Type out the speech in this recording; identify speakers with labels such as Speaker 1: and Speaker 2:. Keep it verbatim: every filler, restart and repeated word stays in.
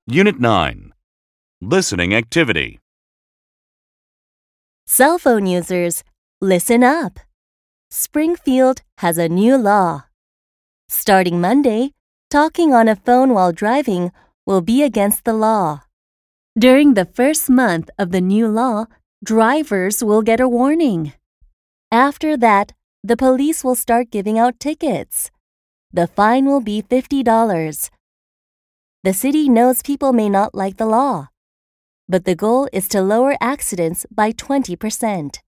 Speaker 1: Unit nine. Listening Activity.
Speaker 2: Cell phone users, listen up. Springfield has a new law. Starting Monday, talking on a phone while driving will be against the law. During the first month of the new law, drivers will get a warning. After that, the police will start giving out tickets. The fine will be fifty dollars. The city knows people may not like the law, but the goal is to lower accidents by twenty percent.